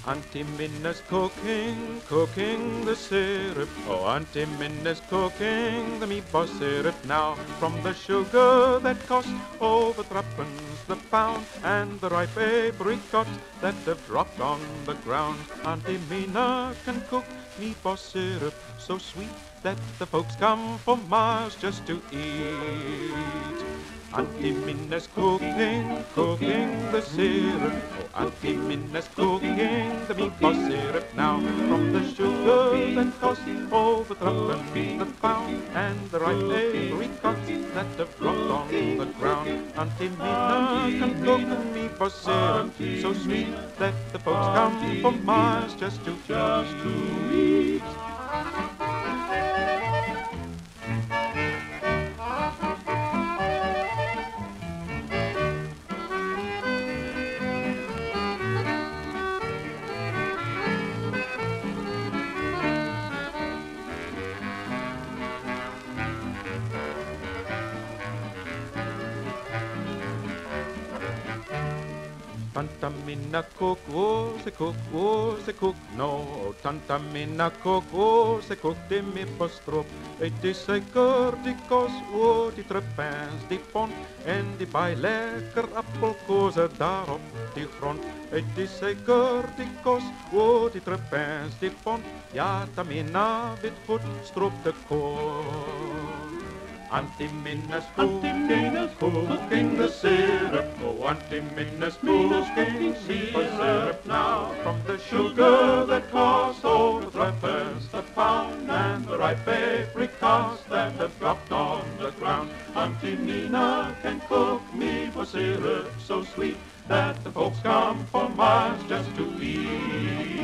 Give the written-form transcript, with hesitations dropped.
Auntie Minna's cooking the syrup. Oh, Auntie Minna's cooking the meatball syrup now. From the sugar that cost over threepence the pound, and the ripe apricots that have dropped on the ground. Auntie Minna can cook meatball syrup so sweet that the folks come for miles just to eat. Auntie Minna's cooking the syrup. Oh, Auntie Minna's cooking the meatball syrup now. From the sugar that costs over threepence the pound, and the ripe apricots that have dropped on the ground. Auntie Minna can cook meatball syrup so sweet that the folks come for miles just to eat. Tanta Minna cook, oh, ze cook, no. Tanta Minna cook, oh, ze cook de mipperstrop. Het is zeker die kos, oh, die trepens, die pond. En die bij lekker appelkozen daar op die grond. Het is zeker die kos, oh, die trepens, die pond. Ja, Tamina wit goed, strop de kool. Auntie Minna's cooking the syrup. Oh, Auntie Minna's cooking the syrup now. From the sugar that costs over threepence the pound, and the ripe apricots that have dropped on the ground. Auntie Minna can cook me for syrup so sweet that the folks come for miles just to eat.